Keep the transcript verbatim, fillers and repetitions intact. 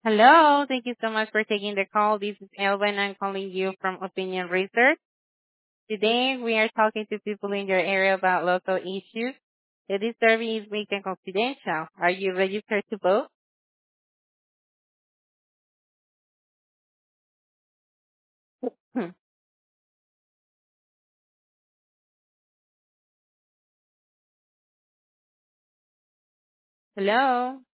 Hello, thank you so much for taking the call. This is Elvin. I'm calling you from Opinion Research. Today, we are talking to people in your area about local issues. Uh, This survey is weak and confidential. Are you registered to vote? Hmm. Hello?